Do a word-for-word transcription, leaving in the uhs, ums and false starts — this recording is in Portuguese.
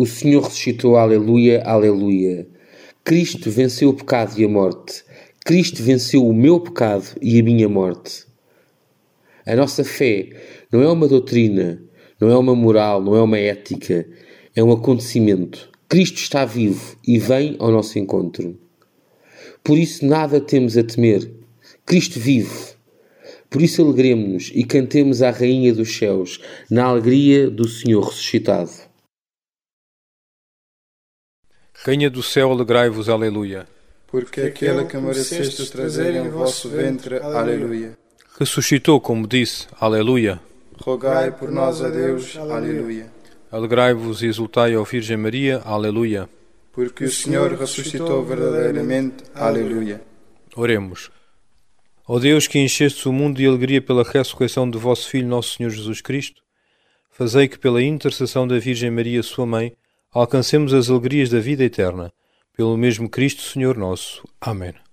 O Senhor ressuscitou, aleluia, aleluia. Cristo venceu o pecado e a morte. Cristo venceu o meu pecado e a minha morte. A nossa fé não é uma doutrina, não é uma moral, não é uma ética, é um acontecimento. Cristo está vivo e vem ao nosso encontro. Por isso nada temos a temer. Cristo vive. Por isso alegremo-nos e cantemos à Rainha dos Céus, na alegria do Senhor ressuscitado. Rainha do céu, alegrai-vos, aleluia. Porque aquele que mereceste trazer em vosso ventre, aleluia. Ressuscitou, como disse, aleluia. Rogai por nós a Deus, aleluia. Alegrai-vos e exultai, ó Virgem Maria, aleluia. Porque o Senhor ressuscitou verdadeiramente, aleluia. Oremos. Ó Deus, que enchestes o mundo de alegria pela ressurreição de vosso Filho, nosso Senhor Jesus Cristo, fazei que pela intercessão da Virgem Maria, sua Mãe, alcancemos as alegrias da vida eterna. Pelo mesmo Cristo, Senhor nosso. Amém.